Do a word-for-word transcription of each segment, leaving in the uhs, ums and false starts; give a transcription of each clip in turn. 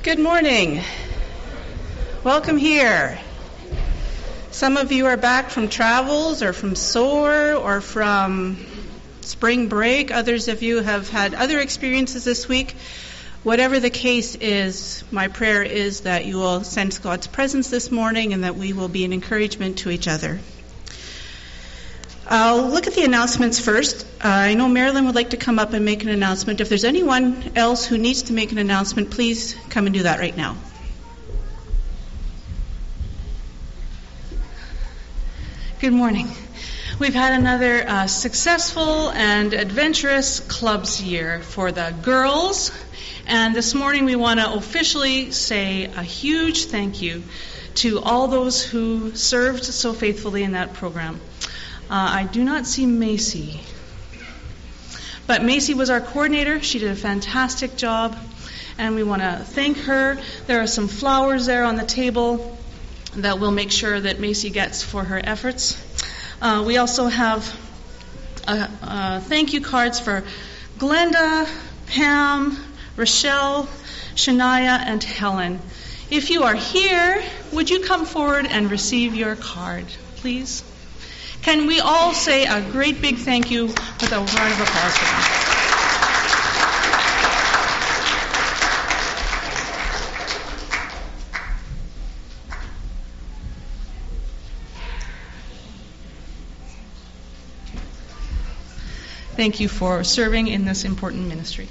Good morning. Welcome here. Some of you are back from travels or from S O A R or from spring break. Others of you have had other experiences this week. Whatever the case is, my prayer is that you will sense God's presence this morning and that we will be an encouragement to each other. I'll look at the announcements first. Uh, I know Marilyn would like to come up and make an announcement. If there's anyone else who needs to make an announcement, please come and do that right now. Good morning. We've had another uh, successful and adventurous clubs year for the girls. And this morning we want to officially say a huge thank you to all those who served so faithfully in that program. Uh, I do not see Macy. But Macy was our coordinator. She did a fantastic job, and we want to thank her. There are some flowers there on the table that we'll make sure that Macy gets for her efforts. Uh, we also have uh, uh, thank you cards for Glenda, Pam, Rochelle, Shania, and Helen. If you are here, would you come forward and receive your card, please? Can we all say a great big thank you with a round of applause for them? Thank you for serving in this important ministry.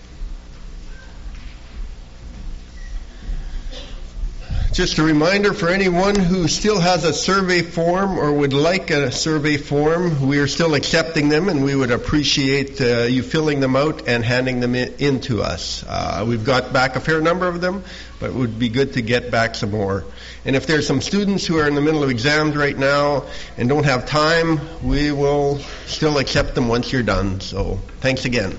Just a reminder for anyone who still has a survey form or would like a survey form, we are still accepting them, and we would appreciate uh, you filling them out and handing them in, in to us. Uh, we've got back a fair number of them, but it would be good to get back some more. And if there's some students who are in the middle of exams right now and don't have time, we will still accept them once you're done. So thanks again.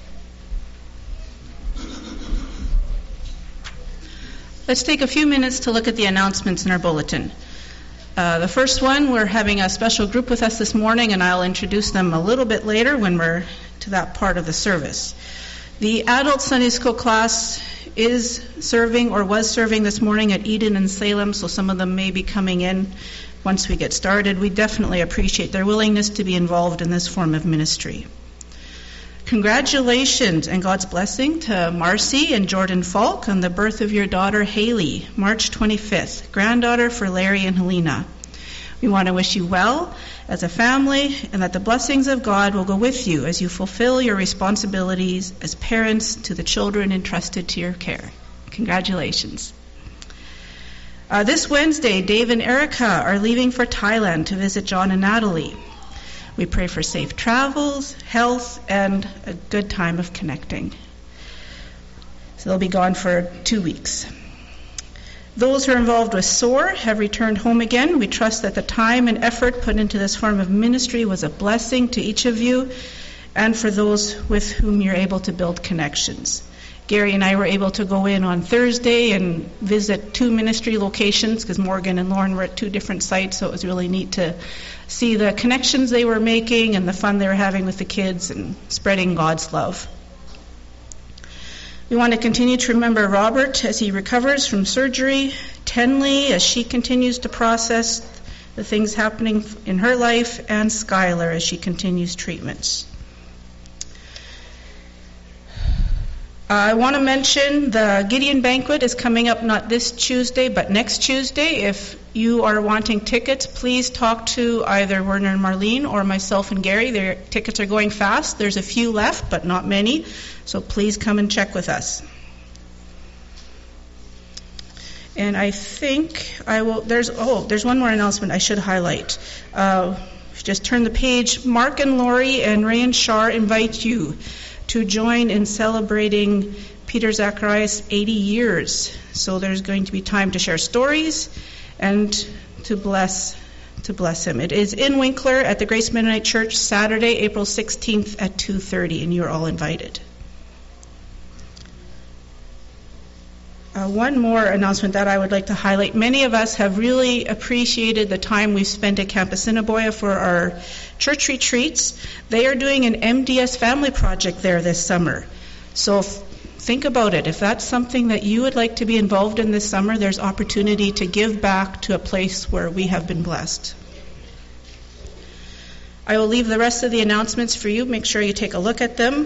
Let's take a few minutes to look at the announcements in our bulletin. Uh, the first one, we're having a special group with us this morning, and I'll introduce them a little bit later when we're to that part of the service. The adult Sunday school class is serving or was serving this morning at Eden and Salem, so some of them may be coming in once we get started. We definitely appreciate their willingness to be involved in this form of ministry. Congratulations and God's blessing to Marcy and Jordan Falk on the birth of your daughter Haley, March twenty-fifth, granddaughter for Larry and Helena. We want to wish you well as a family and that the blessings of God will go with you as you fulfill your responsibilities as parents to the children entrusted to your care. Congratulations. Uh, this Wednesday, Dave and Erica are leaving for Thailand to visit John and Natalie. We pray for safe travels, health, and a good time of connecting. So they'll be gone for two weeks. Those who are involved with S O A R have returned home again. We trust that the time and effort put into this form of ministry was a blessing to each of you and for those with whom you're able to build connections. Gary and I were able to go in on Thursday and visit two ministry locations because Morgan and Lauren were at two different sites, so it was really neat to see the connections they were making and the fun they were having with the kids and spreading God's love. We want to continue to remember Robert as he recovers from surgery, Tenley as she continues to process the things happening in her life, and Skylar as she continues treatments. I want to mention the Gideon Banquet is coming up not this Tuesday, but next Tuesday. If you are wanting tickets, please talk to either Werner and Marlene or myself and Gary. Their tickets are going fast. There's a few left, but not many. So please come and check with us. And I think I will, there's, oh, there's one more announcement I should highlight. Uh, just turn the page. Mark and Lori and Ray and Shar invite you to join in celebrating Peter Zacharias' eighty years. So there's going to be time to share stories and to bless to bless him. It is in Winkler at the Grace Mennonite Church, Saturday, April sixteenth at two thirty, and you're all invited. Uh, one more announcement that I would like to highlight. Many of us have really appreciated the time we've spent at Camp Assiniboia for our church retreats. They are doing an M D S family project there this summer. So f- think about it. If that's something that you would like to be involved in this summer, there's opportunity to give back to a place where we have been blessed. I will leave the rest of the announcements for you. Make sure you take a look at them.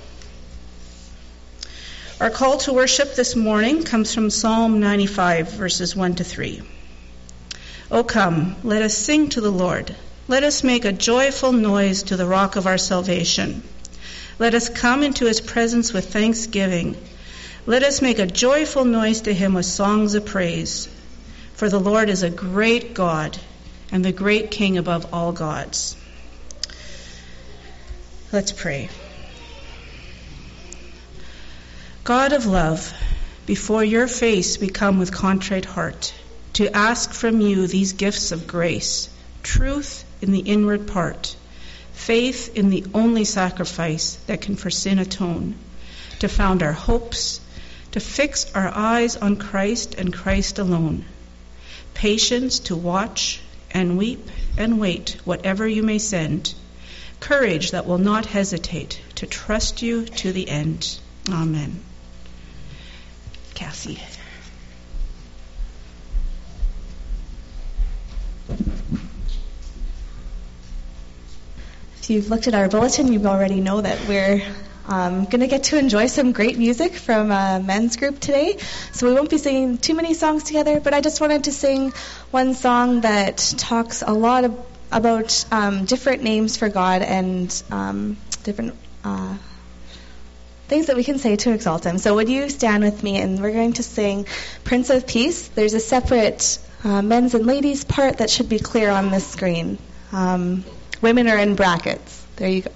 Our call to worship this morning comes from Psalm ninety-five, verses one to three. O come, let us sing to the Lord. Let us make a joyful noise to the rock of our salvation. Let us come into his presence with thanksgiving. Let us make a joyful noise to him with songs of praise. For the Lord is a great God and the great King above all gods. Let's pray. God of love, before your face we come with contrite heart to ask from you these gifts of grace, truth in the inward part, faith in the only sacrifice that can for sin atone, to found our hopes, to fix our eyes on Christ and Christ alone, patience to watch and weep and wait whatever you may send, courage that will not hesitate to trust you to the end. Amen. Cassie. If you've looked at our bulletin, you already know that we're um, going to get to enjoy some great music from a men's group today. So we won't be singing too many songs together, but I just wanted to sing one song that talks a lot of, about um, different names for God and um, different uh, things that we can say to exalt him. So would you stand with me, and we're going to sing Prince of Peace. There's a separate uh, men's and ladies part that should be clear on this screen. Um, women are in brackets. There you go.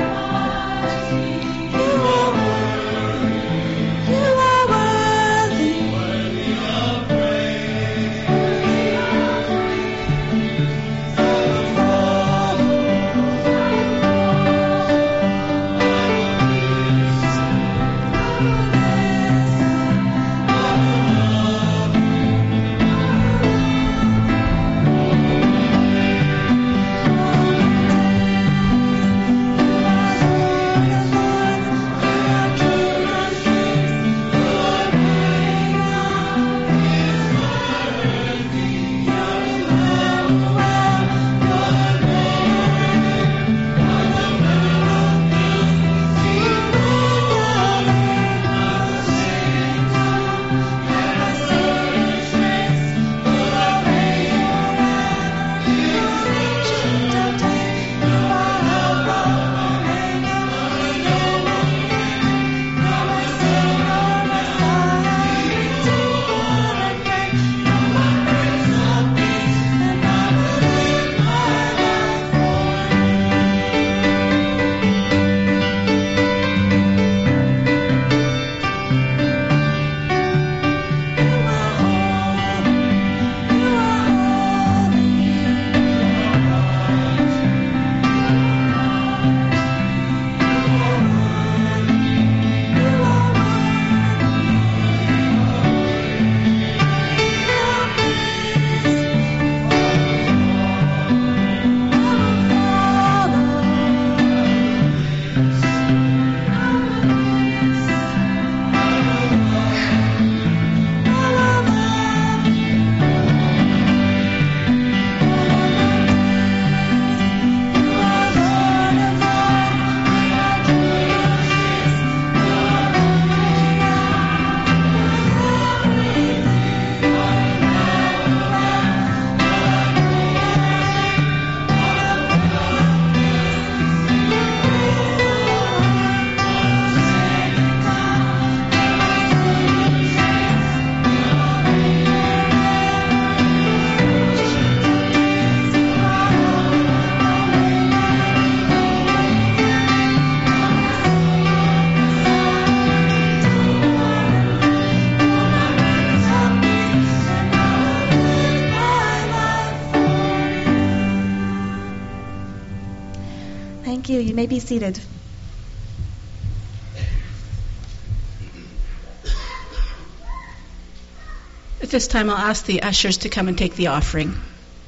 You are worthy. Thank you. You may be seated. At this time, I'll ask the ushers to come and take the offering.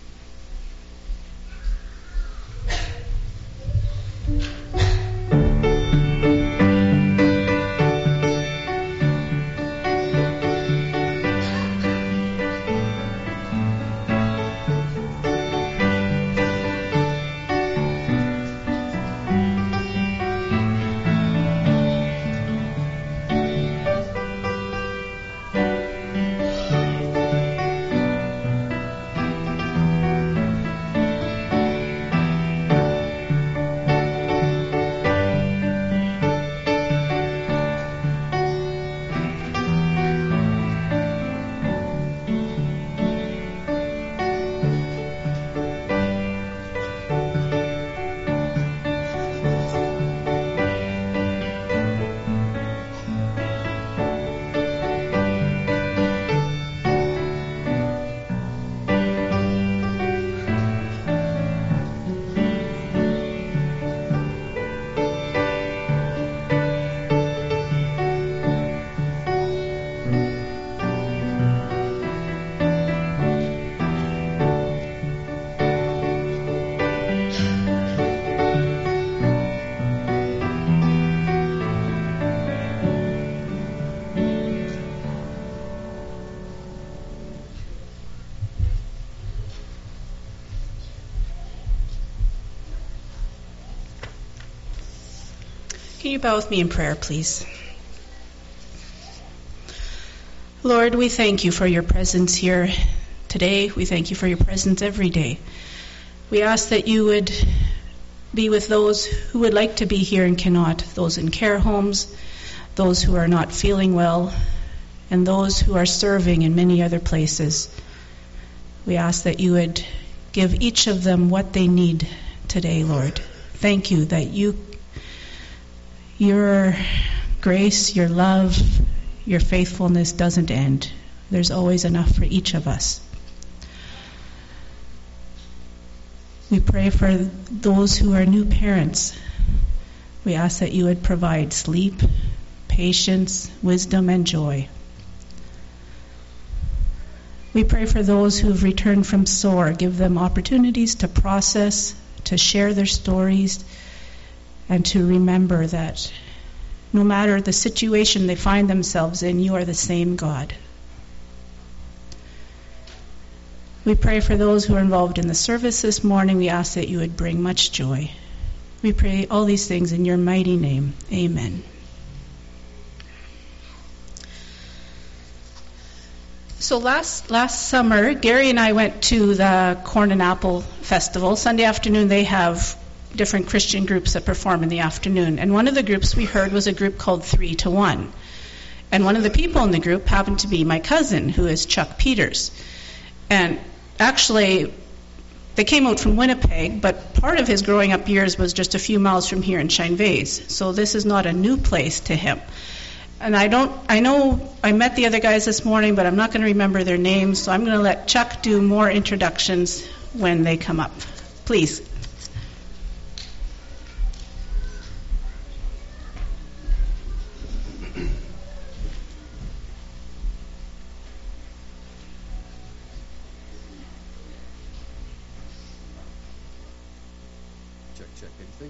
Can you bow with me in prayer, please? Lord, we thank you for your presence here today. We thank you for your presence every day. We ask that you would be with those who would like to be here and cannot, those in care homes, those who are not feeling well, and those who are serving in many other places. We ask that you would give each of them what they need today, Lord. Thank you that you Your grace, your love, your faithfulness doesn't end. There's always enough for each of us. We pray for those who are new parents. We ask that you would provide sleep, patience, wisdom, and joy. We pray for those who have returned from S O A R. Give them opportunities to process, to share their stories, and to remember that no matter the situation they find themselves in, you are the same God. We pray for those who are involved in the service this morning. We ask that you would bring much joy. We pray all these things in your mighty name. Amen. So last last summer, Gary and I went to the Corn and Apple Festival. Sunday afternoon they have different Christian groups that perform in the afternoon. And one of the groups we heard was a group called Three to One. And one of the people in the group happened to be my cousin, who is Chuck Peters. And actually, they came out from Winnipeg, but part of his growing up years was just a few miles from here in Chine-Vase. So this is not a new place to him. And I don't, I know I met the other guys this morning, but I'm not going to remember their names, so I'm going to let Chuck do more introductions when they come up. Please. Check, check, anything?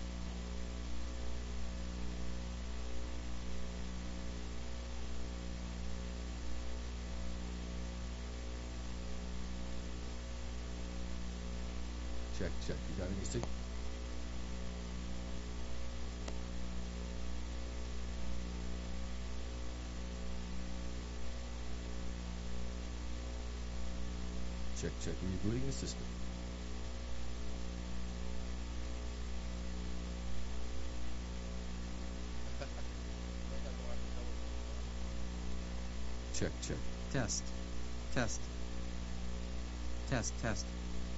Check, check. You got anything? Check, check. Rebooting the system. Check, check. Test. Test. Test, test.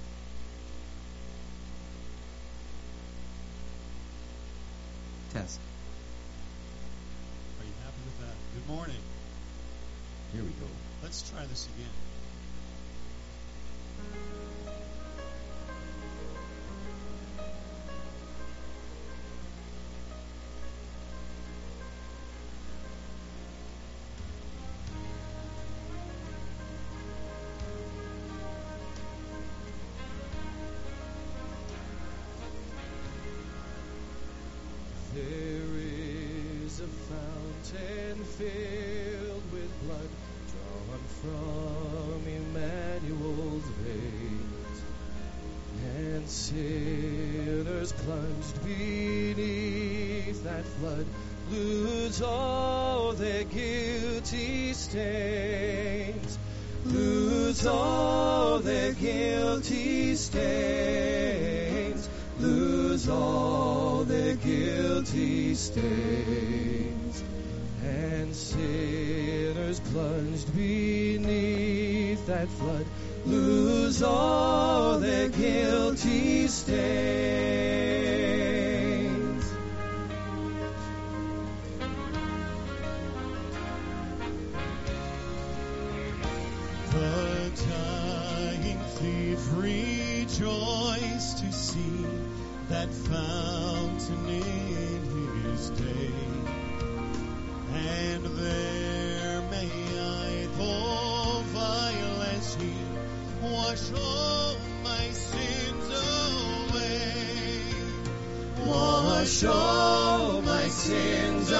Test. Are you happy with that? Good morning. Here we go. Let's try this again. and filled with blood drawn from Emmanuel's veins, and sinners plunged beneath that flood lose all their guilty stains, lose all their guilty stains, lose all their guilty stains, and sinners plunged beneath that flood lose all their guilty stains. The dying thief rejoiced to see that fountain in his day, and there may I, though vile as he, wash all my sins away, Wash all my sins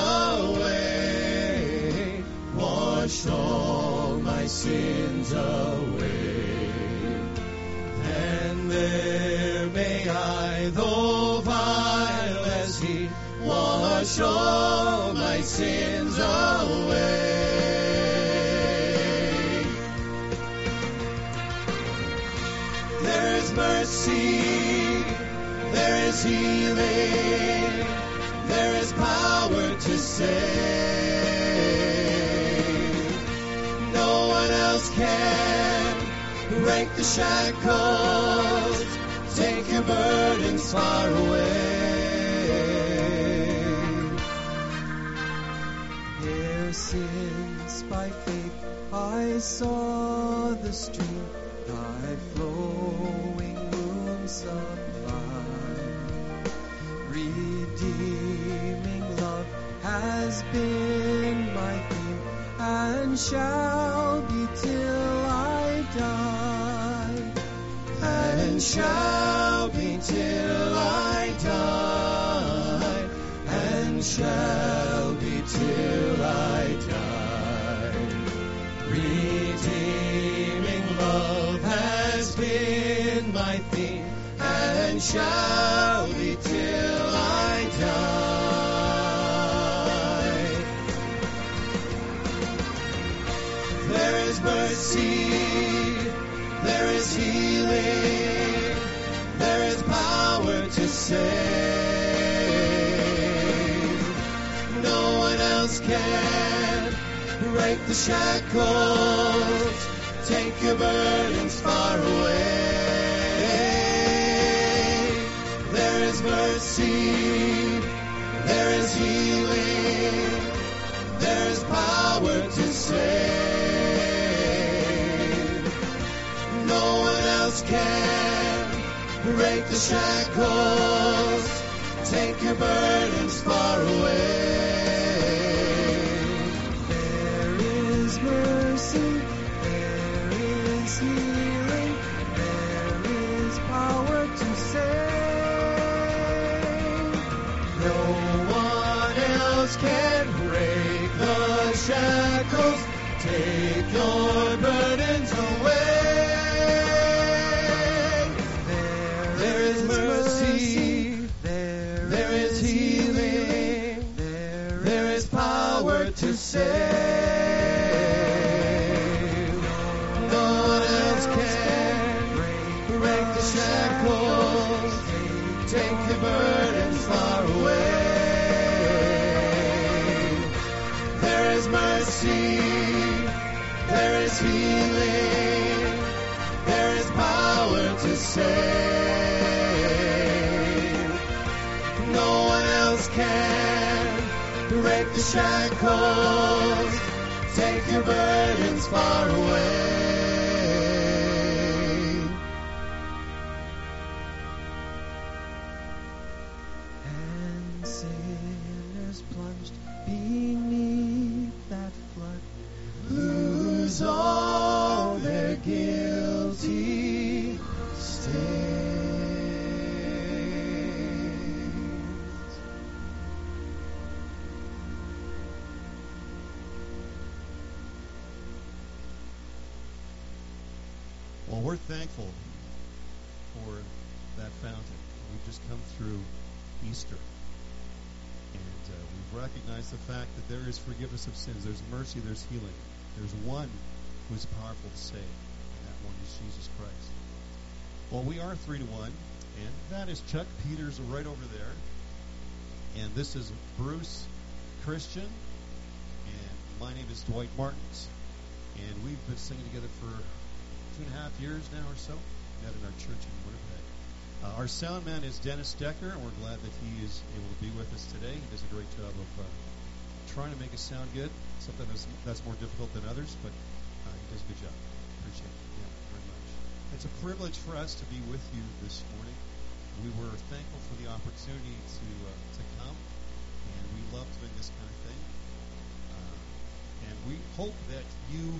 away, wash all my sins away, and there may I, though vile as he, wash all my sins away. There is mercy, there is healing, there is power to save. No one else can break the shackles, take your burdens far away. Their sins by faith I saw the stream, thy flowing womb supply. Redeeming love has been my theme, and shall be till I die, and shall be till I die, and shall be till I die. Redeeming love has been my theme, and shall be till I die. There is mercy, there is healing, there is power to save. No one else can break the shackles, take your burdens far away. There is mercy, there is healing, there is power to save. No one else can break the shackles, take your burdens far away. There is mercy, there is healing, there is power to save. No one else can break the shackles, take your burdens away. There is mercy, there is healing, there is power to save. No one else can break the shackles, take your burdens far away. There is mercy, there is healing, there is power to save. No one else can break the shackles, take your burdens far away. And sinners plunged beneath that flood Lose all their guilty stains. we're thankful for that fountain. We've just come through Easter. And uh, we've recognized the fact that there is forgiveness of sins. There's mercy. There's healing. There's one who is powerful to save, and that one is Jesus Christ. Well, we are three to one, and that is Chuck Peters right over there. And this is Bruce Christian, and my name is Dwight Martins. And we've been singing together for two and a half years now or so, met in our church in Winnipeg. Uh, our sound man is Dennis Decker, and we're glad that he is able to be with us today. He does a great job of uh, trying to make us sound good, something that's, that's more difficult than others, but uh, he does a good job. Appreciate it yeah, very much. It's a privilege for us to be with you this morning. We were thankful for the opportunity to uh, to come, and we love doing this kind of thing. Uh, and we hope that you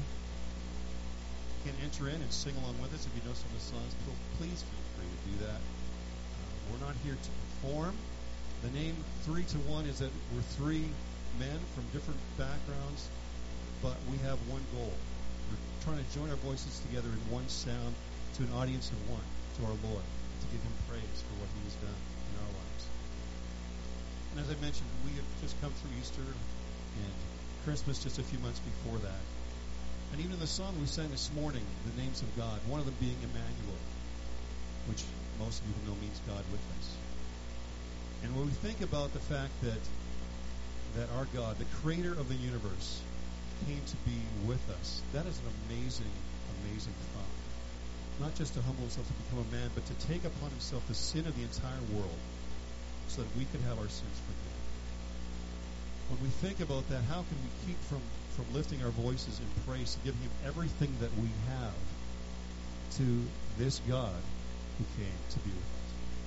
can enter in and sing along with us. If you know some of the songs, please feel free to do that. Uh, we're not here to perform. The name Three to One is that we're three men from different backgrounds, but we have one goal. We're trying to join our voices together in one sound to an audience of one, to our Lord, to give Him praise for what He has done in our lives. And as I mentioned, we have just come through Easter and Christmas just a few months before that. And even in the song we sang this morning, the names of God, one of them being Emmanuel, which most people know means God with us. And when we think about the fact that that our God, the creator of the universe, came to be with us, that is an amazing, amazing thought. Not just to humble himself to become a man, but to take upon himself the sin of the entire world so that we could have our sins forgiven. When we think about that, how can we keep from, from lifting our voices in praise and giving Him everything that we have to this God who came to be with us?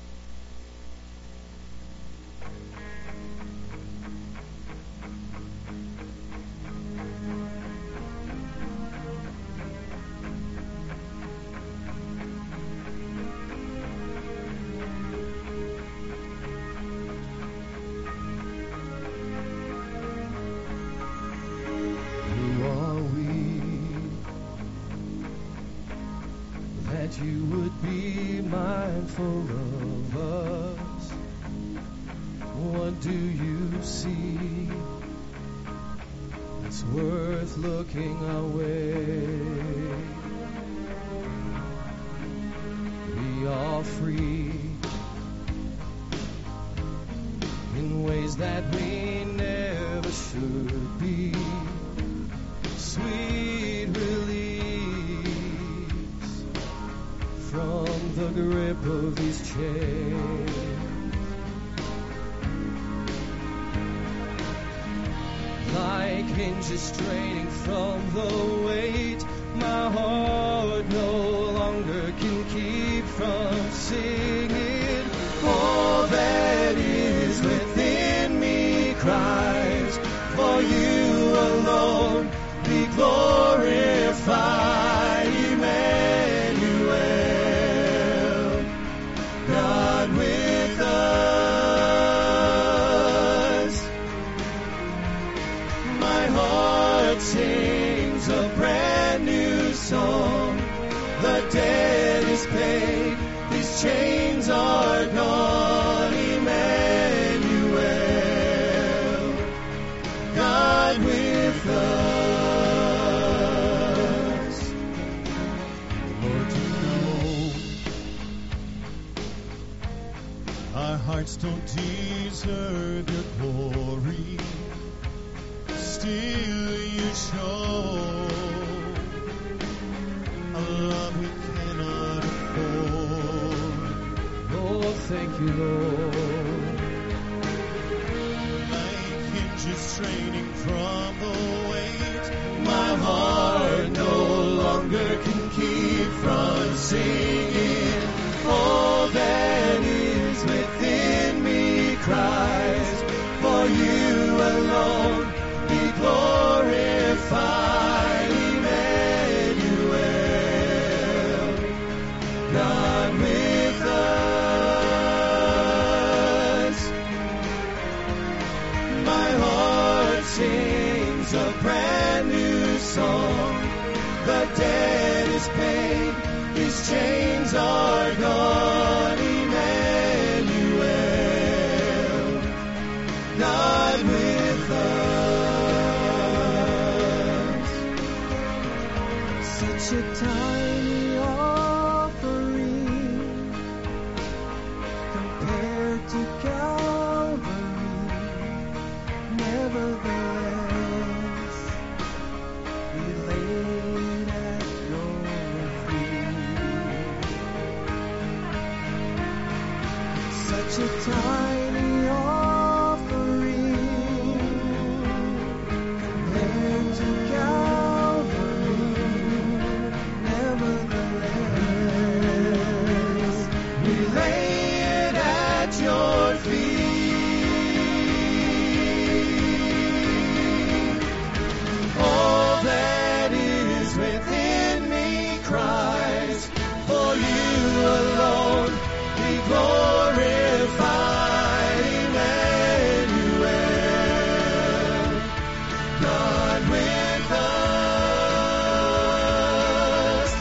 You would be mindful of us. What do you see that's worth looking our way? We are free in ways that we never should be. Sweet relief from the grip of these chains. Like hinges straining from the weight, my heart no longer can keep from singing. All that is within me cries, for you alone be glorified, Emmanuel. God with us. My heart sings a brand new song. The debt is paid, these chains are gone. Emmanuel, God with us. Lord, you know our hearts don't deserve your glory, still you show a love we cannot afford. Oh, thank you, Lord. Like hinges straining from the weight, my heart no longer can keep from singing. All that is within me cries, for you alone be glorified, Emmanuel, God with us. My heart sings a brand new song. The debt is paid, these our God, Emmanuel, God with us. Such a tiny offering compared to Calvary. Nevertheless, we lay it at your feet. Such a tiny offering compared to Calvary. Nevertheless, We lay it at your feet. All that is within me cries, for you alone be glorified, Emmanuel, God with us.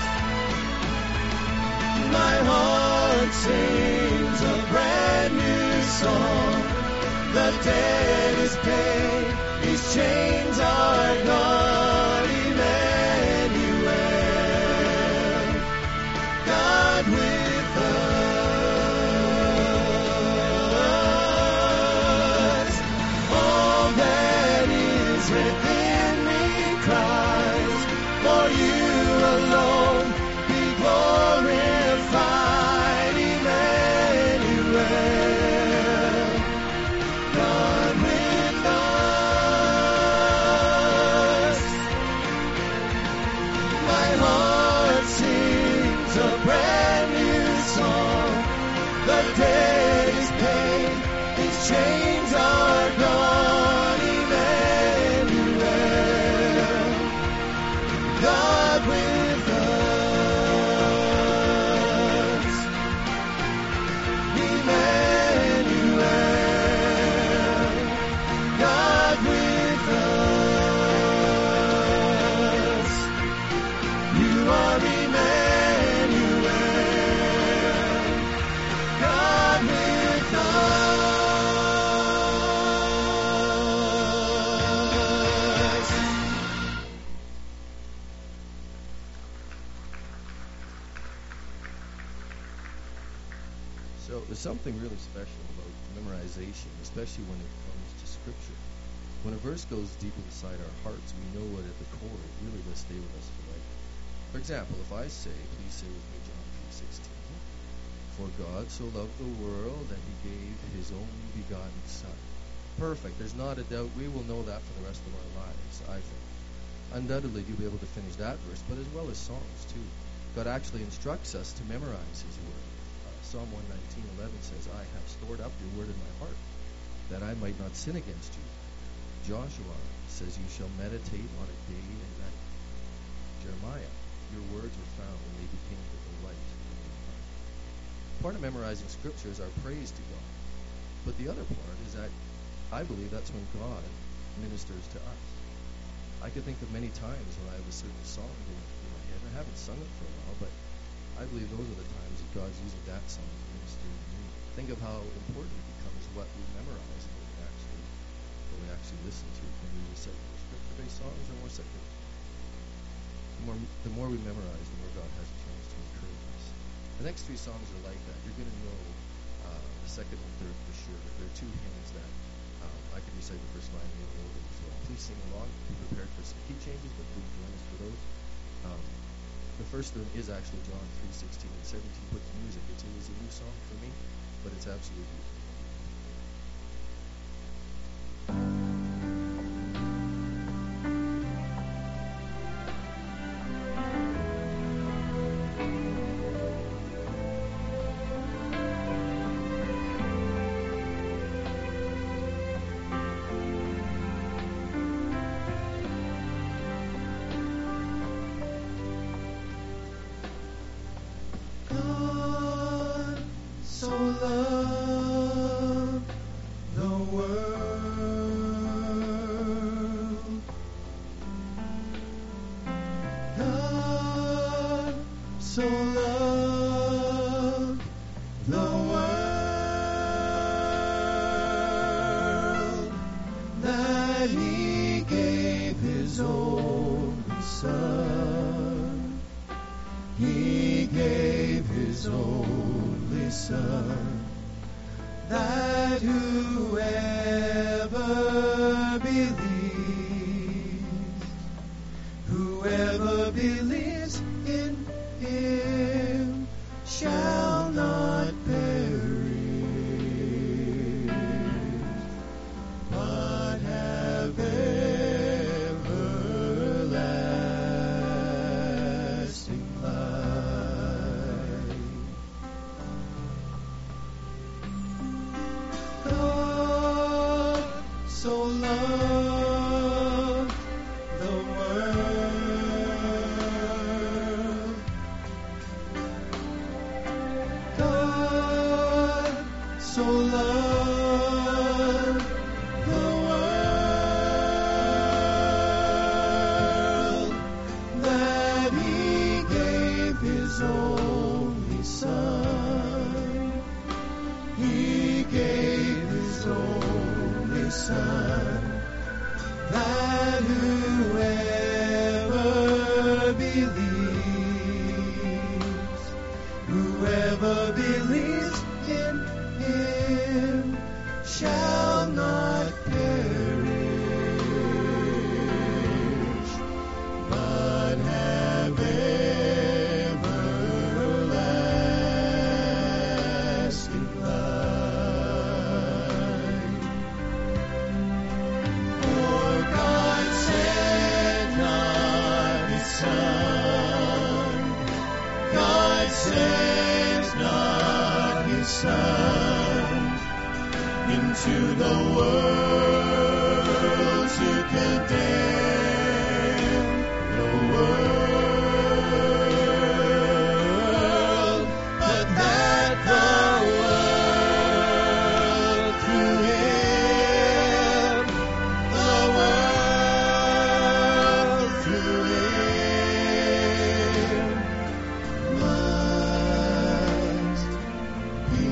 My heart sings a brand new song. The dead is paid, these chains are gone, Emmanuel, God with us. All that is within me cries, for you alone be glorified, Emmanuel, God with us. My heart sings a brand new song. The dead is paid, these chains are gone, Emmanuel, God with us. Emmanuel, God with us. You are Emmanuel, God with us. So there's something really special about memorization, especially when it comes to Scripture. When a verse goes deep inside our hearts, we know what at the core it really does stay with us for life. For example, if I say, please say with me John three sixteen, for God so loved the world that he gave his only begotten Son. Perfect. There's not a doubt. We will know that for the rest of our lives, I think. Undoubtedly, you'll be able to finish that verse, but as well as songs, too. God actually instructs us to memorize his word. Uh, Psalm one nineteen eleven says, I have stored up your word in my heart, that I might not sin against you. Joshua says, you shall meditate on it day and night. Jeremiah, your words were found and they became the delight of your heart. Part of memorizing Scripture is our praise to God. But the other part is that I believe that's when God ministers to us. I can think of many times when I have a certain song going through my head. I haven't sung it for a while, but I believe those are the times that God's using that song to minister to me. Think of how important it becomes what we memorize and what we actually, what we actually listen to. When we recite more Scripture-based songs or more secular songs. The more, the more we memorize, the more God has a chance to encourage us. The next three songs are like that. You're going to know uh, the second and third for sure. There are two hymns that um, I can recite the first line in the order as well. Please sing along. Be prepared for some key changes, but please join us for those. Um, the first one is actually John three sixteen and seventeen. Put the music. It's always a new song for me, but it's absolutely beautiful. God so loved only Son, that whoever believes, whoever believes in him shall not perish, but have everlasting life. God so loved the world. God so loved the world that he gave his only Son. He gave his only Son, that whoever believes, whoever believes in him shall not perish, but have everlasting life. For God sent not his Son, God sent not his Son into the world to condemn the world, but that the world through him, the world through him must be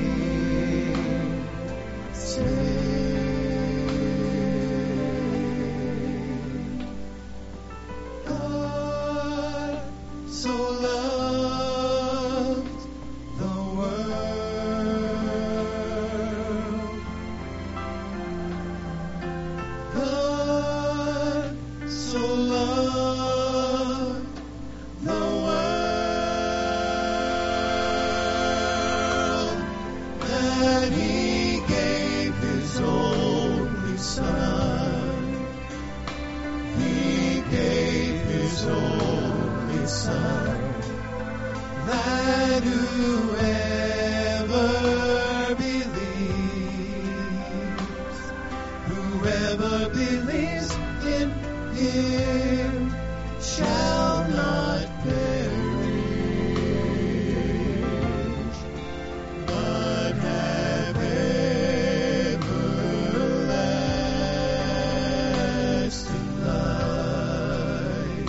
saved. God so loved the world. God so loved the world that he gave his only Son. He gave his only Son, that whoever believes, whoever believes in him shall not perish, but have everlasting life.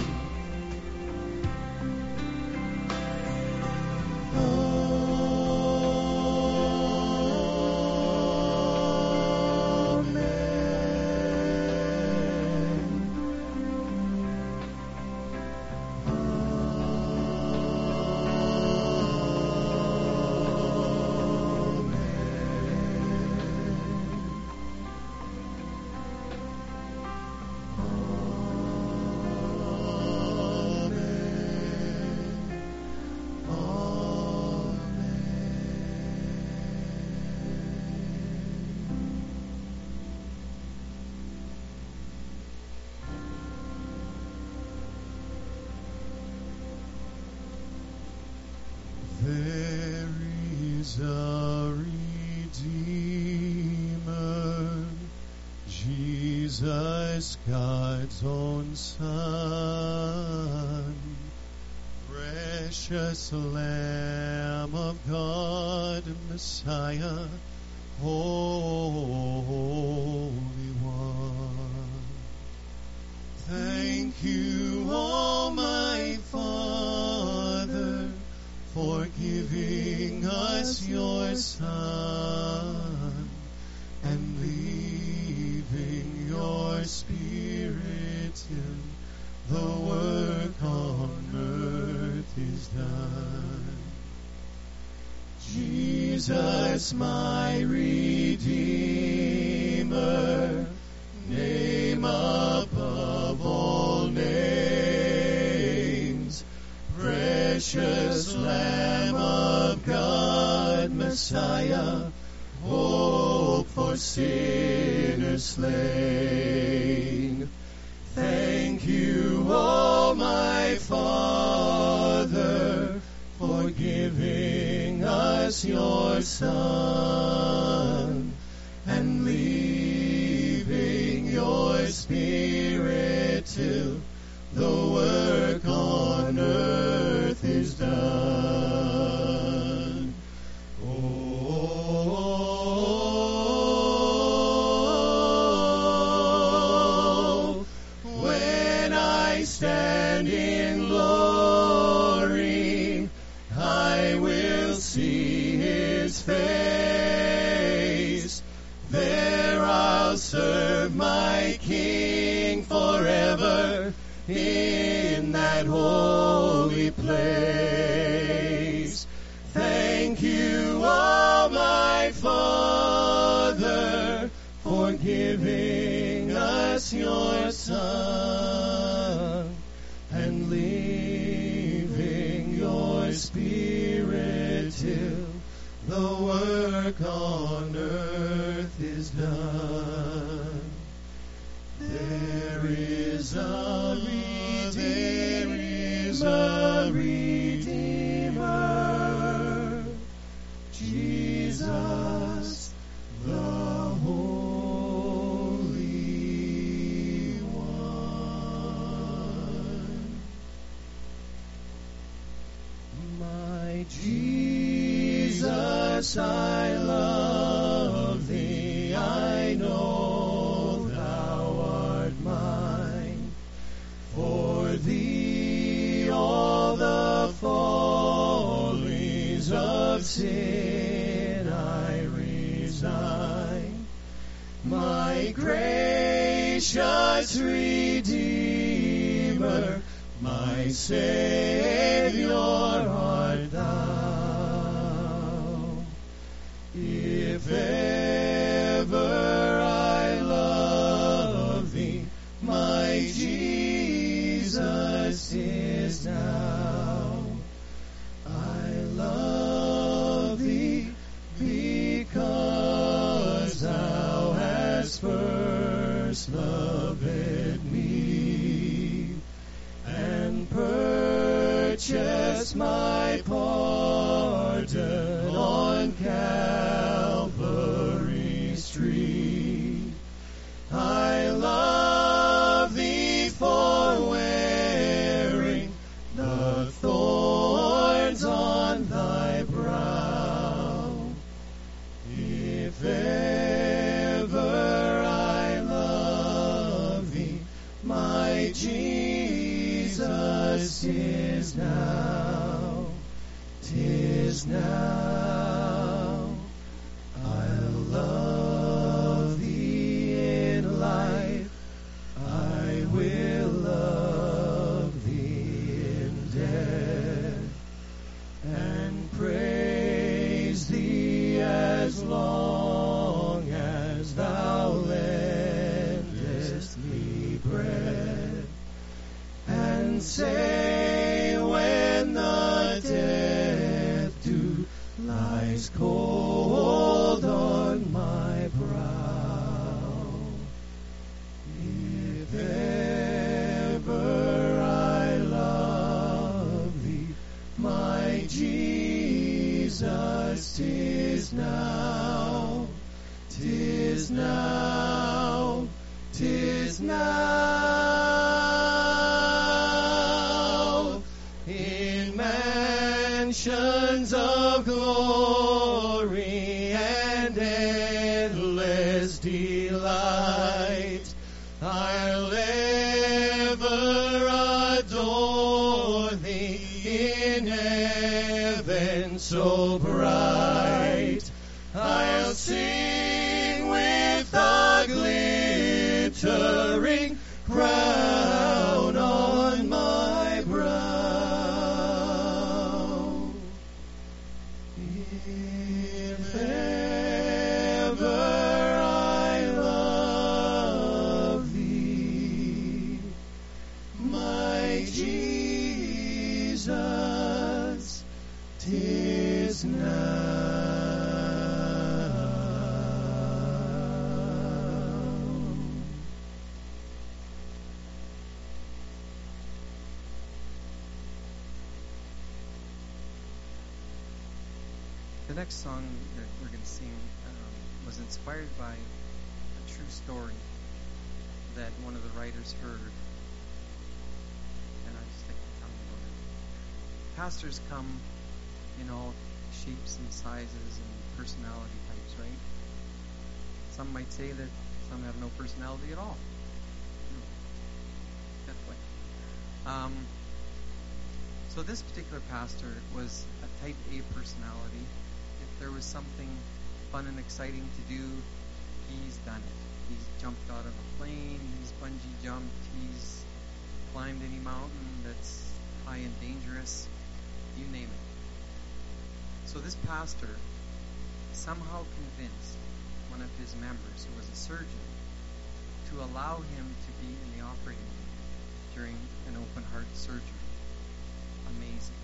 There is a Redeemer, Jesus, God's own Son, precious Lamb of God, Messiah, Holy One. Thank you, Almighty Father, for giving us your Son and leaving your Spirit till the work on earth is done. Jesus Jesus, my Redeemer, name above all names, precious Lamb of God, Messiah, hope for sinners slain. Thank you, oh my Father, for giving us your Son and leaving your Spirit till the work on earth is done. Oh, when I stand in glory, I will see his face. There I'll serve my King forever in that holy place. Thank you, oh my Father, for giving us your Son and leaving your Spirit till the work on earth is done. There is a Redeemer, there is a Redeemer, Jesus, the Holy One. My Jesus, I love thee, I know thou art mine. For thee all the follies of sin I resign. My gracious Redeemer, my Savior art thou. If ever I love thee, my Jesus, 'tis now. I love thee because thou hast first loved me and purchased my pardon on Calvary's tree. I love thee for wearing the thorns on thy brow. If ever I love thee, my Jesus, 'tis now, 'tis now. I'll love thee in life, I will love thee in death, and praise thee as long as thou lendest me breath, and say when the death dew lies cold on my brow, if ever I love thee, my Jesus, 'tis now, 'tis now, 'tis now. In mansions of glory and endless delight, I'll ever adore thee in heaven so bright. I'll sing with a glittering crown on my brow. If ever I love thee, my Jesus, 'tis now. The next song that we're going to sing um, was inspired by a true story that one of the writers heard. And I just like to tell you about it. Pastors come in all shapes and sizes and personality types, right? Some might say that some have no personality at all. No, definitely. Um, so this particular pastor was a type A personality. If there was something fun and exciting to do, he's done it. He's jumped out of a plane, he's bungee jumped, he's climbed any mountain that's high and dangerous, you name it. So this pastor somehow convinced one of his members, who was a surgeon, to allow him to be in the operating room during an open heart surgery. Amazing.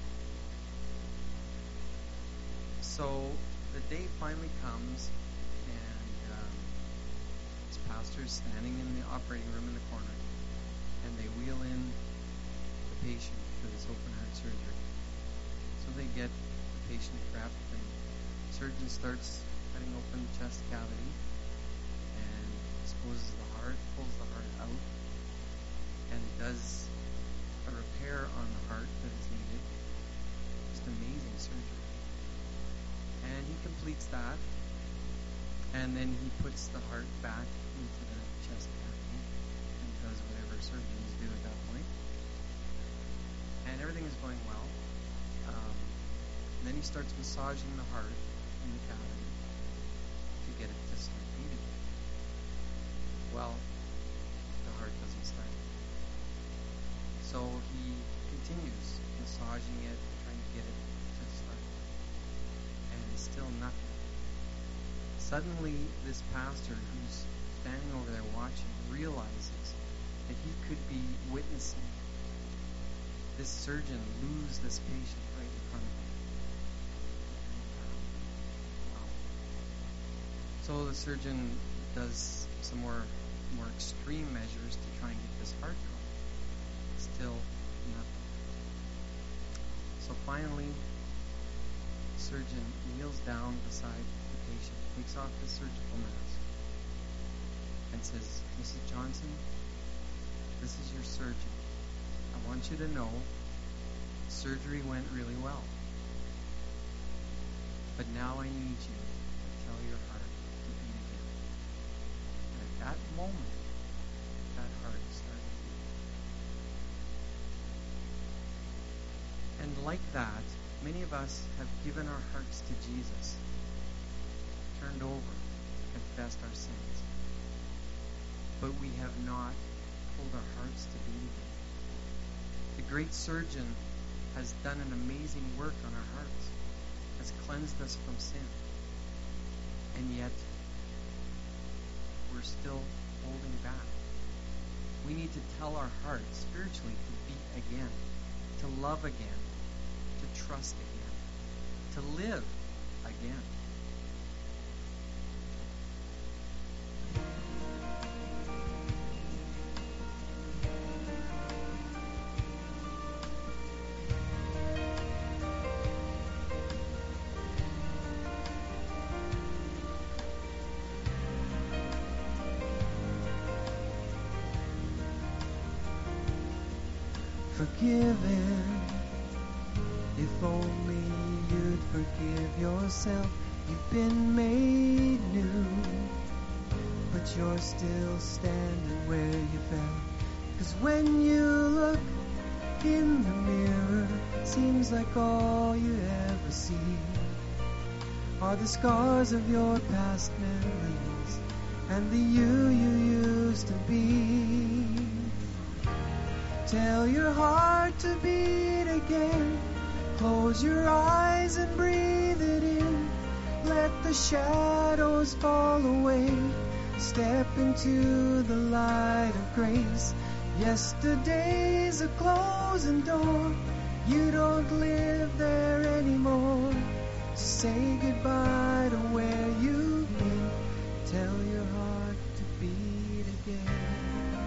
So the day finally comes, and um, this pastor is standing in the operating room in the corner, and they wheel in the patient for this open heart surgery. So they get the patient prepped, and the surgeon starts cutting open the chest cavity and exposes the heart, pulls the heart out, and does a repair on the heart that is needed. Just amazing surgery. And he completes that, and then he puts the heart back into the chest cavity and does whatever surgeons do at that point. And everything is going well. Um, then he starts massaging the heart in the cavity to get it to start beating. Well, the heart doesn't start. So he continues massaging it, trying to get it to start. And still nothing. Suddenly, this pastor who's standing over there watching realizes that he could be witnessing this surgeon lose this patient right in front of him. Um, wow. So the surgeon does some more more extreme measures to try and get this heart going. Still nothing. So finally, the surgeon kneels down beside the patient, takes off his surgical mask, and says, "Missus Johnson, this is your surgeon. I want you to know surgery went really well. But now I need you to tell your heart to beat again." And at that moment, that heart started beating. And like that, many of us have given our hearts to Jesus, turned over, confessed our sins. But we have not pulled our hearts to beat again. The great surgeon has done an amazing work on our hearts, has cleansed us from sin. And yet, we're still holding back. We need to tell our hearts spiritually to beat again, to love again, to trust again, to live again. Forgiven, if only you'd forgive yourself. You've been made new, but you're still standing where you fell. 'Cause when you look in the mirror, seems like all you ever see are the scars of your past memories and the you you used to be. Tell your heart to beat again. Close your eyes and breathe it in. the shadows fall away. Step into the light of grace. Yesterday's a closing door. You don't live there anymore. Say goodbye to where you've been. Tell your heart to beat again.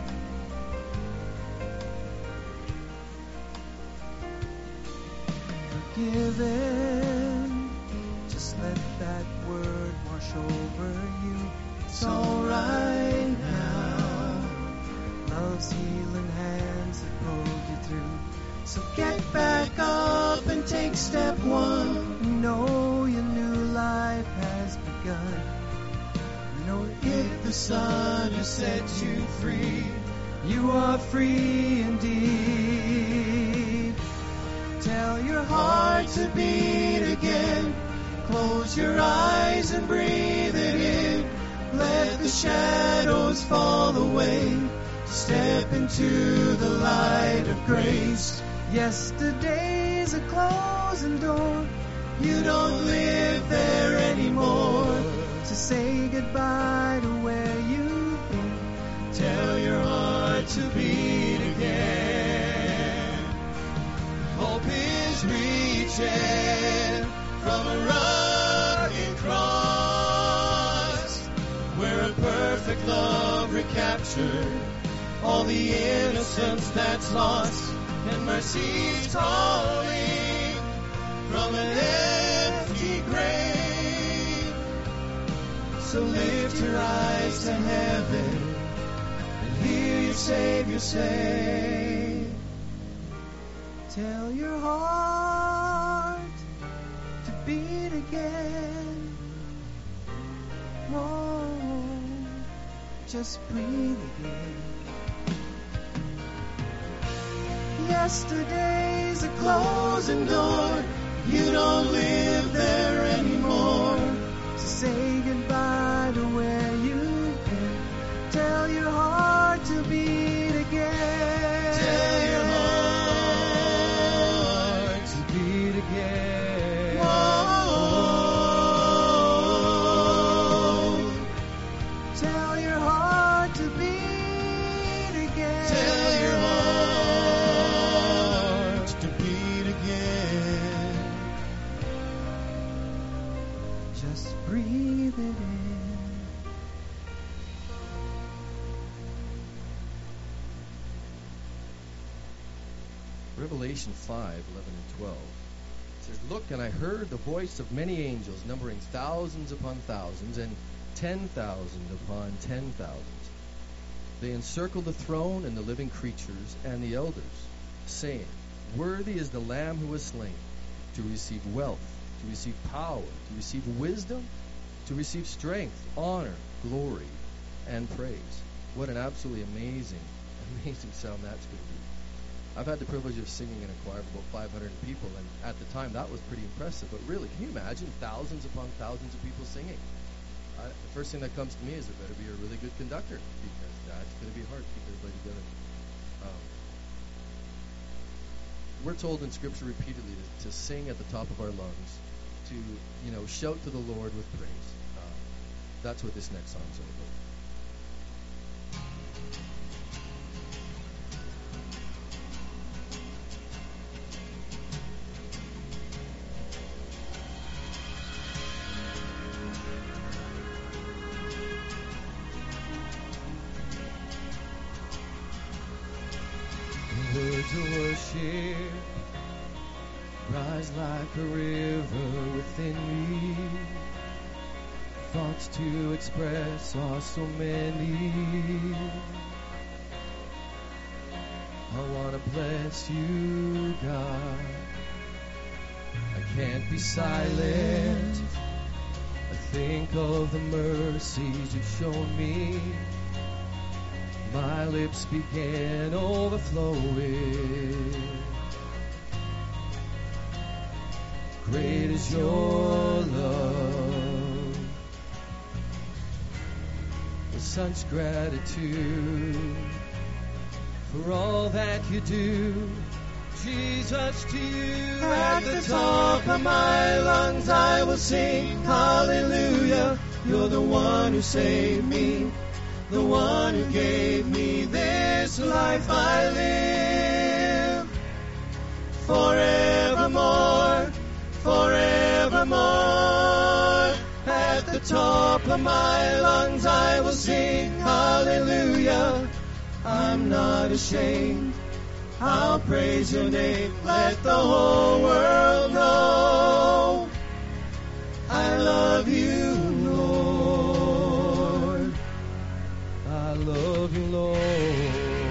Forgiven. Just let that word wash over you. It's alright now. Love's healing hands that pulled you through. So get back up and take step one. You know your new life has begun. You know if the Son has set you free, you are free indeed. Tell your heart to beat again. Close your eyes and breathe it in. Let the shadows fall away. Step into the light of grace. Yesterday's a closing door. You don't live there anymore. So say goodbye to where you've been. Tell your heart to beat again. Hope is reaching from a rugged cross, where a perfect love recaptured all the innocence that's lost, and mercy's calling from an empty grave. So lift your eyes to heaven and hear your Savior say, tell your heart to beat again. Whoa, just breathe again. Yesterday's a closing door. You don't live there anymore. So say goodbye to where you've been. Tell your heart to beat again. Tell your heart to beat again. Whoa. Tell your heart to beat again. Tell your heart. Breathe it in. Revelation five, eleven and twelve says, look, and I heard the voice of many angels, numbering thousands upon thousands, and ten thousand upon ten thousands. They encircle the throne and the living creatures and the elders, saying, worthy is the Lamb who was slain to receive wealth, to receive power, to receive wisdom, to receive strength, honor, glory, and praise. What an absolutely amazing, amazing sound that's going to be. I've had the privilege of singing in a choir of about five hundred people, and at the time that was pretty impressive. But really, can you imagine thousands upon thousands of people singing? I, the first thing that comes to me is there better be a really good conductor, because that's going to be hard to keep everybody together. Um, we're told in Scripture repeatedly to, to sing at the top of our lungs, to, you know, shout to the Lord with praise. Uh, that's what this next song's all about. Words of worship rise like a river within me. Thoughts to express are so many. I want to bless you, God. I can't be silent. I think of the mercies you've shown me. My lips begin overflowing. Great is your love. With such gratitude for all that you do. Jesus, to you at the top of my lungs I will sing hallelujah. You're the one who saved me, the one who gave me this life I live. Forevermore, forevermore. At the top of my lungs I will sing hallelujah. I'm not ashamed, I'll praise your name. Let the whole world know I love you, Lord. I love you, Lord.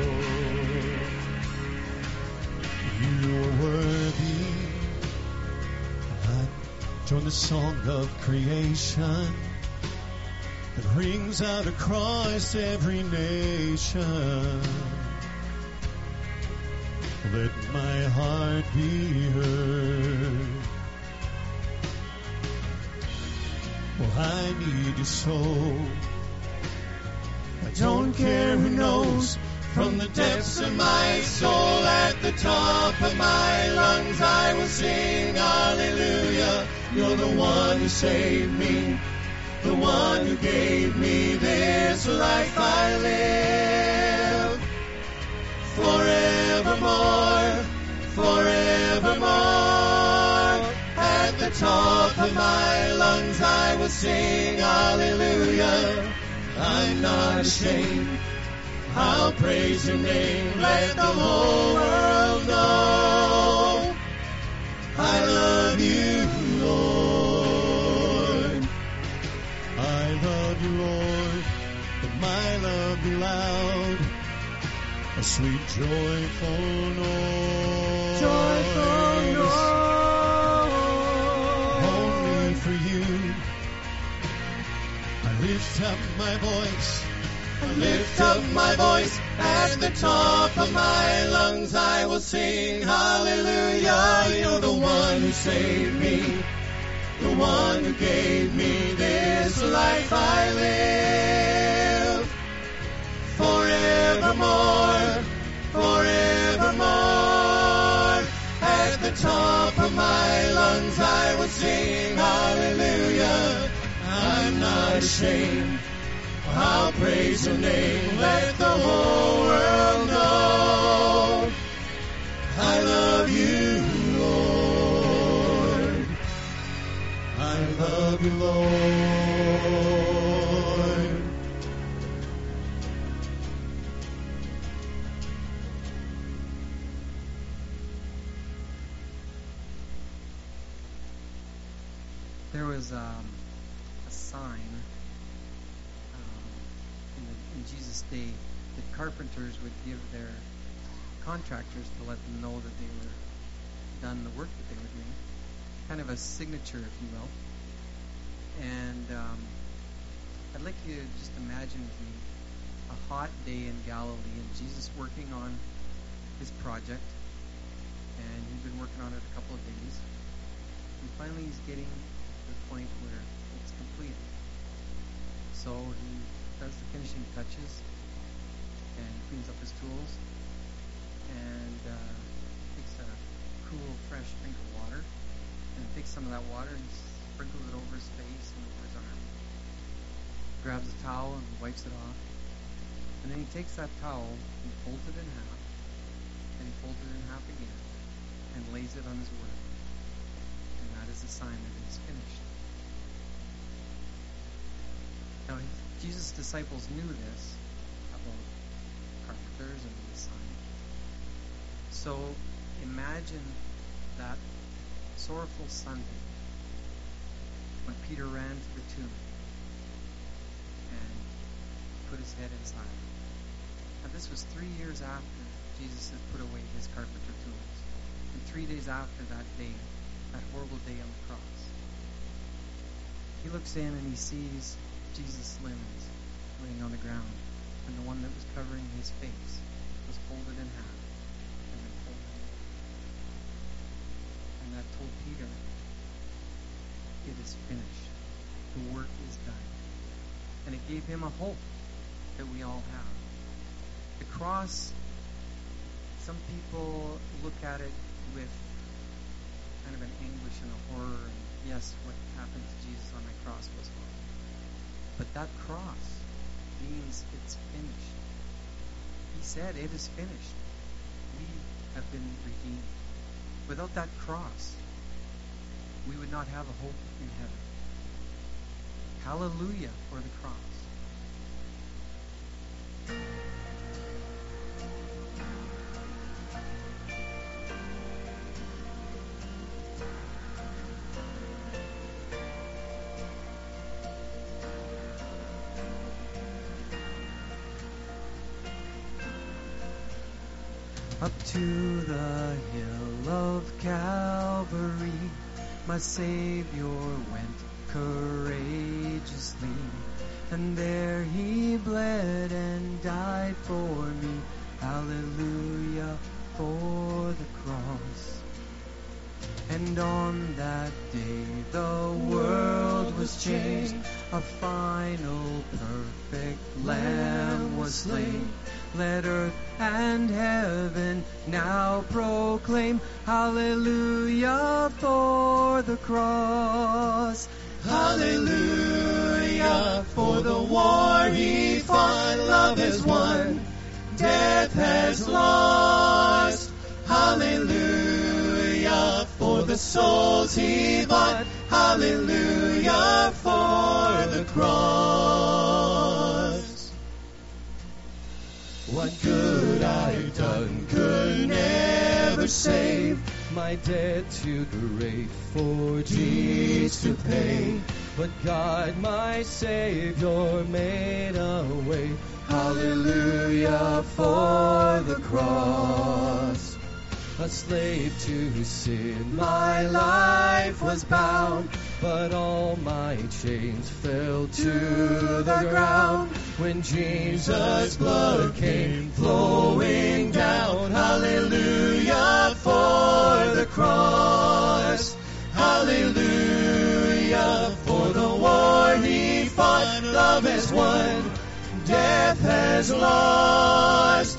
You're worthy. I join the song of creation that rings out across every nation. Let my heart be heard. Oh, I need you so. I don't care who knows. From the depths of my soul, at the top of my lungs, I will sing hallelujah. You're the one who saved me, the one who gave me this life I live. Forevermore, forevermore. At the top of my lungs I will sing hallelujah. I'm not ashamed, I'll praise your name. Let the whole world know I love you, Lord. I love you, Lord. Let my love be loud, a sweet, joyful noise. Joyful noise. Only for you I lift up my voice. I lift up my voice. At the top of my lungs I will sing hallelujah. You're the one who saved me, the one who gave me this life I live. Forevermore, forevermore. At the top of my lungs I will sing hallelujah. I'm not ashamed, I'll praise your name. Let the whole world know I love you, Lord. I love you, Lord. There was um, a sign um, in, the, in Jesus' day that carpenters would give their contractors to let them know that they were done the work that they were doing. Kind of a signature, if you will. And um, I'd like you to just imagine with me a hot day in Galilee and Jesus working on his project. And he'd been working on it a couple of days. And finally he's getting to the point where it's completed. So he does the finishing touches and cleans up his tools and uh, takes a cool, fresh drink of water and takes some of that water and sprinkles it over his face and over his arm. Grabs a towel and wipes it off. And then he takes that towel and folds it in half, and he folds it in half again and lays it on his work. And that is a sign that it is finished. Now, Jesus' disciples knew this about carpenters and the sign. So imagine that sorrowful Sunday when Peter ran to the tomb and put his head inside. Now this was three years after Jesus had put away his carpenter tools, and three days after that day, that horrible day on the cross. He looks in and he sees Jesus' limbs laying on the ground, and the one that was covering his face was folded in half and then folded. And that told Peter, it is finished. The work is done. And it gave him a hope that we all have. The cross some people look at it with kind of an anguish and a horror, and yes, what happened to Jesus on the cross was horrible. But that cross means it's finished. He said, it is finished. We have been redeemed. Without that cross, we would not have a hope in heaven. Hallelujah for the cross. Up to the hill of Calvary, my Savior went courageously, and there He bled and died for me. Hallelujah for the cross. And on that day the world was changed, a final perfect Lamb was slain. Let earth and heaven now proclaim, hallelujah for the cross. Hallelujah for the war He fought, love has won, death has lost. Hallelujah for the souls He bought, hallelujah for the cross. What good I've done could never save, my debt too great for Jesus to pay. But God, my Savior, made a way. Hallelujah for the cross. A slave to sin, my life was bound, but all my chains fell to the ground when Jesus' blood came flowing down. Hallelujah for the cross. Hallelujah for the war He fought, love has won, death has lost.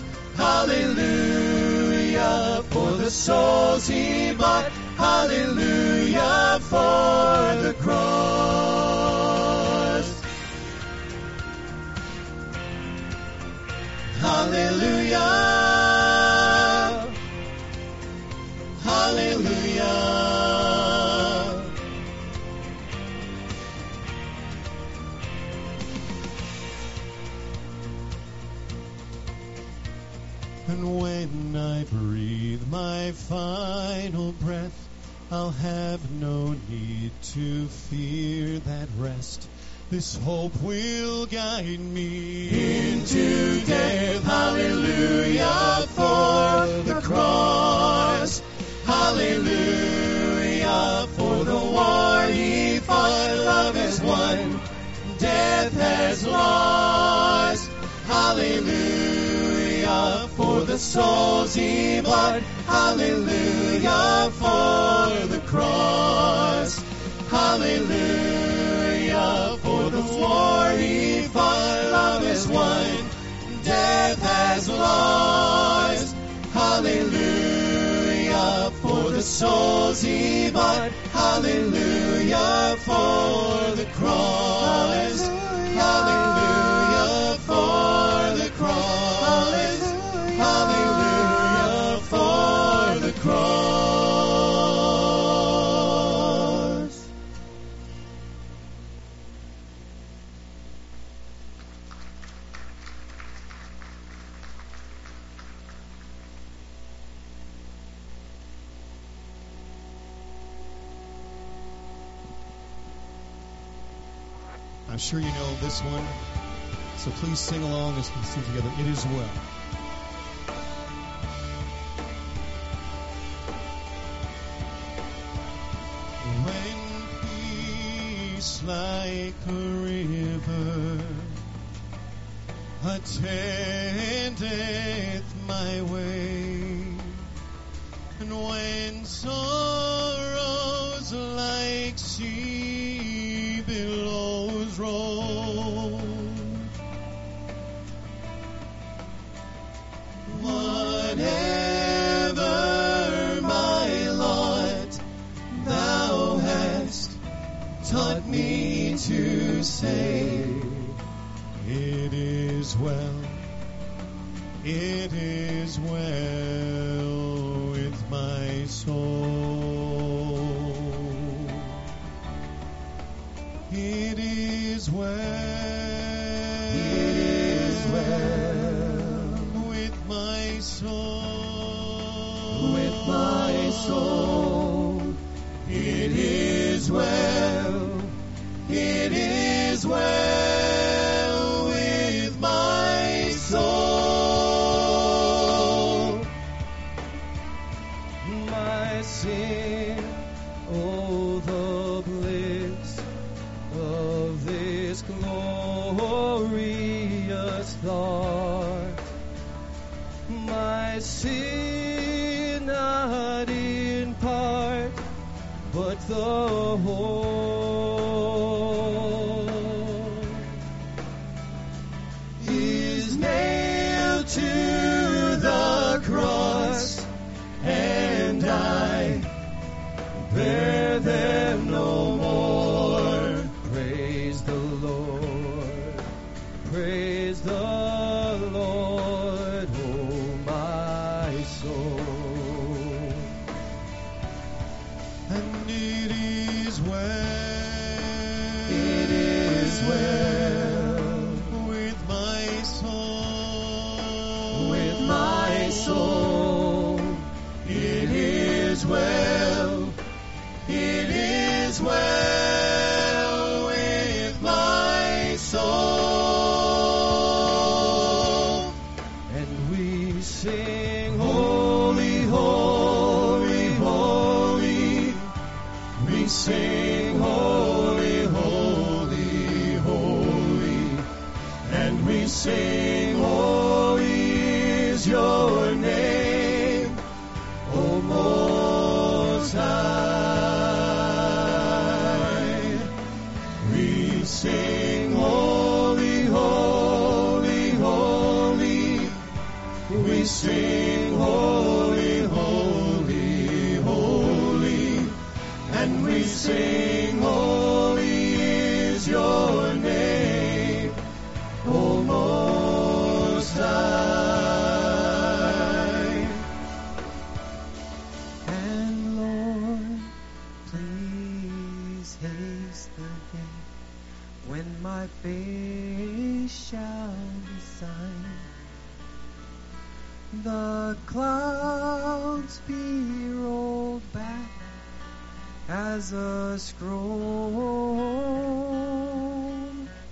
Hallelujah for the souls He bought, hallelujah for the cross. Hallelujah, hallelujah. And when I breathe my final breath, I'll have no need to fear that rest. This hope will guide me into death. Hallelujah for the cross. Hallelujah for the war He fought, love has won, death has lost. Hallelujah for the souls He bought, hallelujah for the cross. Hallelujah for the war He fought, love has won, death has lost. Hallelujah for the souls He bought, hallelujah for the cross. Hallelujah for the cross. Hallelujah for the cross. I'm sure you know this one, so please sing along as we sing together. It is well. When peace like a river attendeth my way, and when sorrows like sea billows roll, whatever to say, it is well, it is well with my soul. It is well, it is well with my soul, with my soul. It is well, it is well with my soul. My sin, oh, the bliss of this glorious thought. My sin, not in part, but the whole, is nailed to the cross, and I bear them no more. Praise the Lord, praise the Lord, oh my soul. And it is well, it is well with my soul, with my soul. It is well, it is well with my soul. And we sing, holy, holy, holy. We sing, holy, holy, holy. And we sing, holy is your name, O Most High. We sing, holy, holy, holy. We sing, holy, holy, holy. And we sing, holy is your name, O Most High. And Lord, please haste the day when my face shall be signed. The clouds be rolled back as a scroll.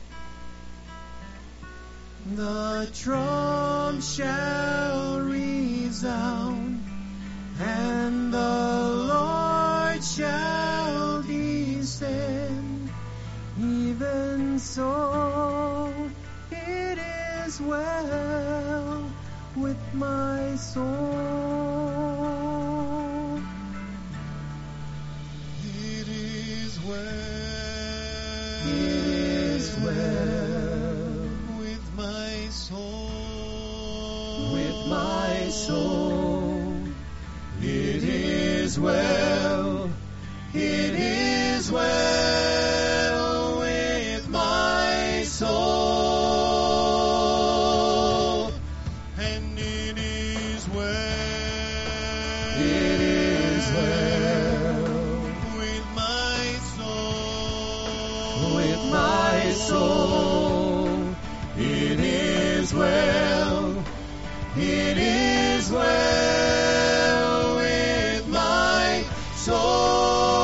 The trump shall resound, and the Lord shall descend. Even so, it is well with my soul. It is well, It is well with my soul, with my soul. It is well, it is well with my soul. And it is well, It is well with my soul, with my soul. It is well, it is well with my soul.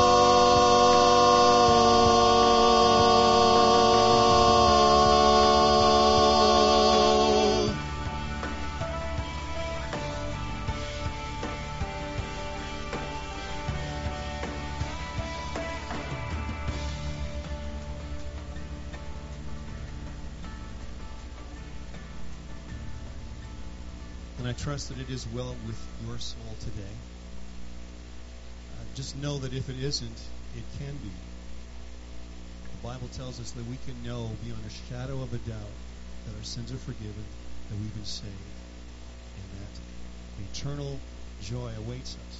And I trust that it is well with your soul today. Uh, just know that if it isn't, it can be. The Bible tells us that we can know beyond a shadow of a doubt that our sins are forgiven, that we've been saved, and that eternal joy awaits us.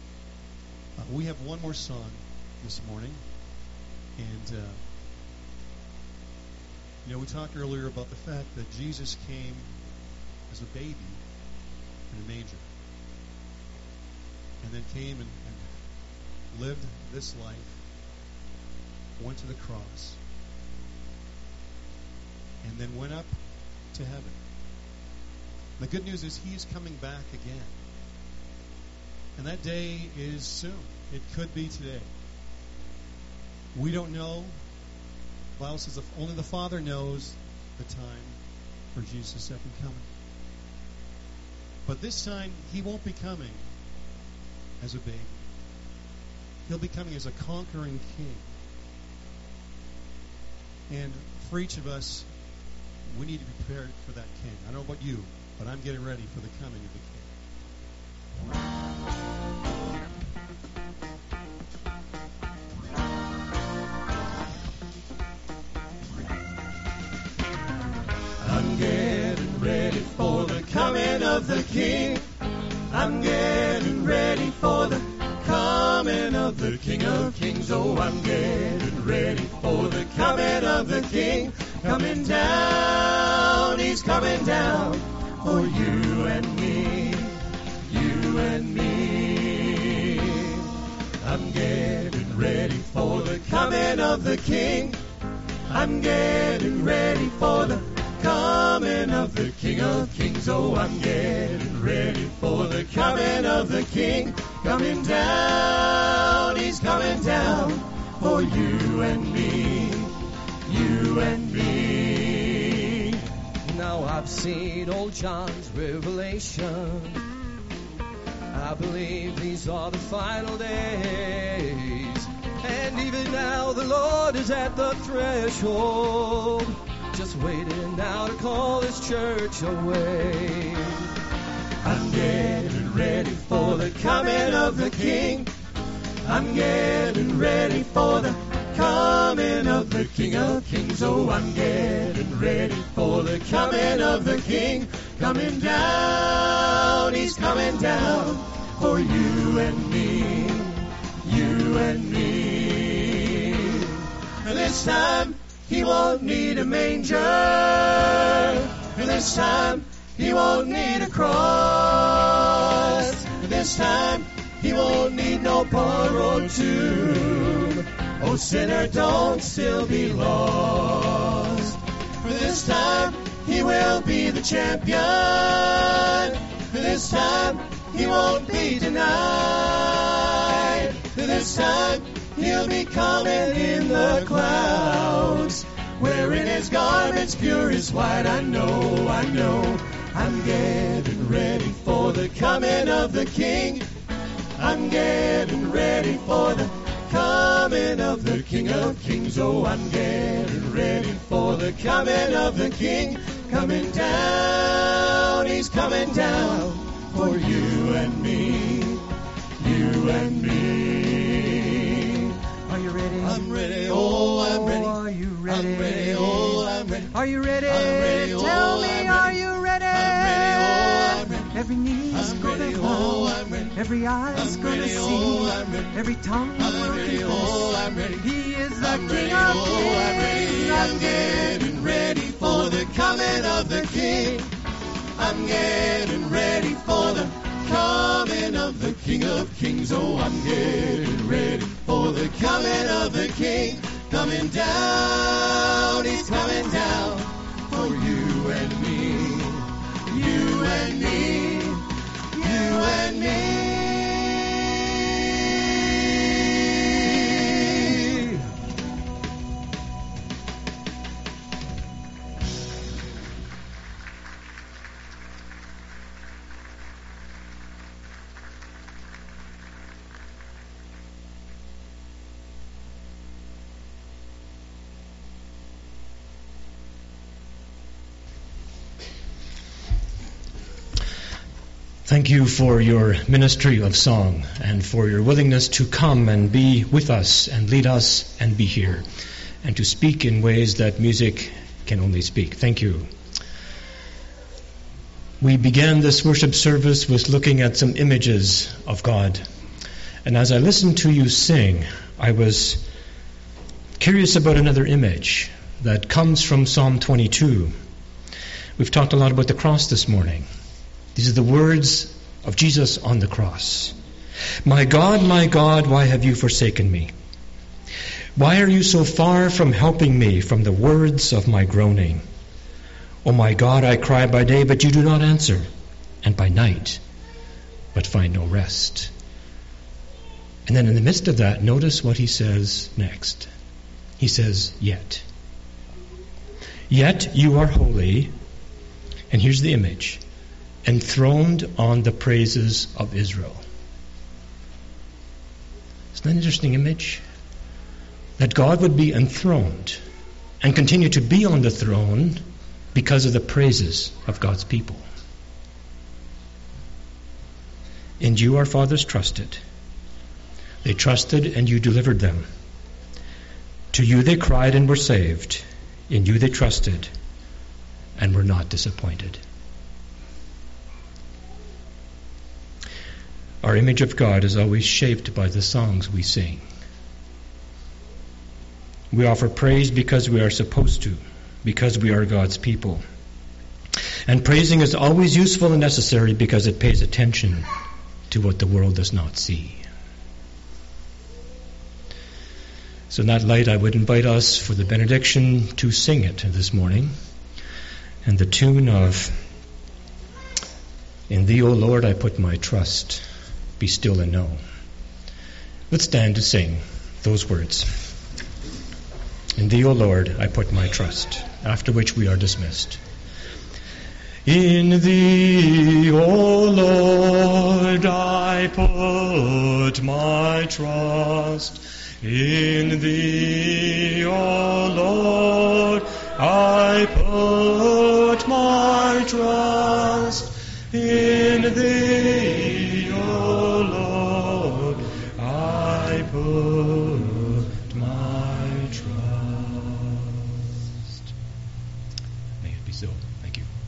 Uh, we have one more song this morning, and uh, You know, we talked earlier about the fact that Jesus came as a baby in a manger, and then came and, and lived this life, went to the cross, and then went up to heaven. The good news is he's coming back again. And that day is soon. It could be today. We don't know. The Bible says only the Father knows the time for Jesus' second coming. But this time, he won't be coming as a baby. He'll be coming as a conquering king. And for each of us, we need to be prepared for that king. I don't know about you, but I'm getting ready for the coming of the king. I'm getting ready for the coming of the king. I'm getting ready for the coming of the King of Kings. Oh, I'm getting ready for the coming of the king. Coming down, he's coming down for you and me, you and me. I'm getting ready for the coming of the king. I'm getting ready for the coming of the King of Kings. Oh, I'm getting ready for the coming of the king. Coming down, he's coming down for you and me, you and me. Now I've seen old John's revelation. I believe these are the final days. And even now the Lord is at the threshold, just waiting now to call his church away. I'm getting ready for the coming of the king. I'm getting ready for the coming of the King of Kings. Oh, I'm getting ready for the coming of the king. Coming down, he's coming down for you and me, you and me. And this time, he won't need a manger. This time, he won't need a cross. This time, he won't need no borrowed tomb. Oh, sinner, don't still be lost. For this time, he will be the champion. For this time, he won't be denied. For this time, he'll be coming in the clouds, wearing his garments pure as white. I know, I know, I'm getting ready for the coming of the king. I'm getting ready for the coming of the King of Kings. Oh, I'm getting ready for the coming of the king. Coming down, he's coming down for you and me, you and me. Are you ready? I'm ready, oh, I'm ready. Are you ready? I'm ready, oh, I'm ready. Are you ready? I'm ready, oh, Tell me, I'm are ready. you ready? I'm ready, oh, I'm ready. Every knee's I'm gonna ready, bow. oh, I'm ready. Every eye's I'm gonna ready, see. oh, I'm ready. Every tongue I'm will ready, confess. oh, I'm ready. He is the I'm King ready, of oh, Kings. I'm ready. I'm getting ready for the coming of the king. I'm getting ready for the coming of the King of Kings. Oh, I'm getting ready for the coming of the king. Coming down, he's coming down for you and me, you and me, you and me. Thank you for your ministry of song and for your willingness to come and be with us and lead us and be here and to speak in ways that music can only speak. Thank you. We began this worship service with looking at some images of God. And as I listened to you sing, I was curious about another image that comes from Psalm twenty-two. We've talked a lot about the cross this morning. These are the words of Jesus on the cross. My God, my God, why have you forsaken me? Why are you so far from helping me from the words of my groaning? O my God, I cry by day, but you do not answer, and by night, but find no rest. And then in the midst of that, notice what he says next. He says, yet. Yet you are holy, and here's the image, enthroned on the praises of Israel. Isn't that an interesting image? That God would be enthroned and continue to be on the throne because of the praises of God's people. And you, our fathers, trusted. They trusted and you delivered them. To you they cried and were saved. In you they trusted and were not disappointed. Our image of God is always shaped by the songs we sing. We offer praise because we are supposed to, because we are God's people. And praising is always useful and necessary because it pays attention to what the world does not see. So in that light, I would invite us for the benediction to sing it this morning. And the tune of In Thee, O Lord, I Put My Trust, Be Still and Know. Let's stand to sing those words. In Thee, O Lord, I put my trust, after which we are dismissed. In Thee, O Lord, I put my trust. In Thee, O Lord, I put my trust. In Thee, O Lord, I put my trust. May it be so. Thank you.